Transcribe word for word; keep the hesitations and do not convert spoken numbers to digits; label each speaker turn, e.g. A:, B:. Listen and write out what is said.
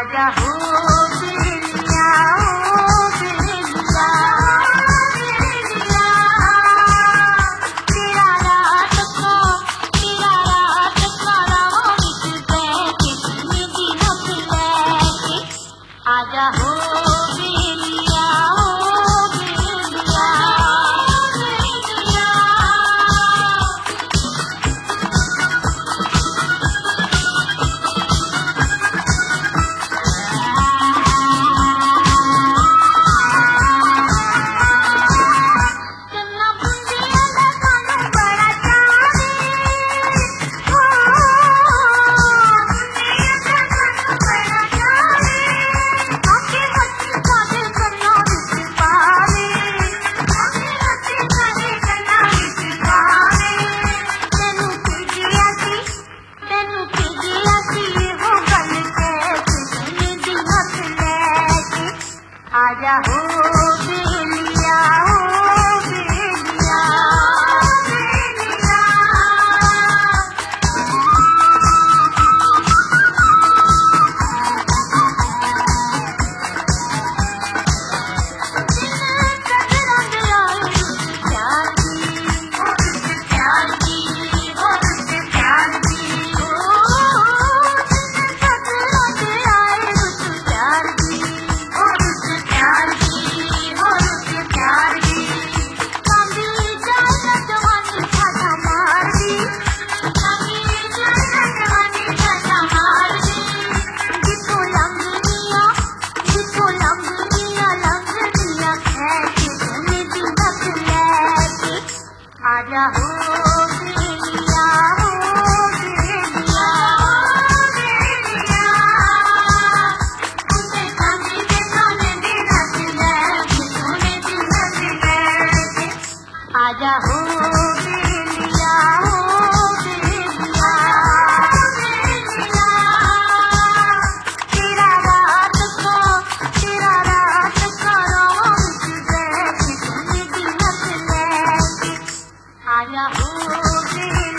A: आजा हो बेलिया ओ बेलिया तेरा रात को तेरा रात को राहों विच बैठे मेरी नस लैके आजा हो बेलिया ओ बेलिया आजा हो बेलिया ओ बेलिया आजा हो बेलिया ओ बेलिया तुझे चांदी के सोने दी नस लैके सोने दी नस लैके आजा हो बेलिया ओ बेलिया तेरा रात को तेरा रात को राहों विच बैठे सोने दी नस लैके आजा हो बेलिया।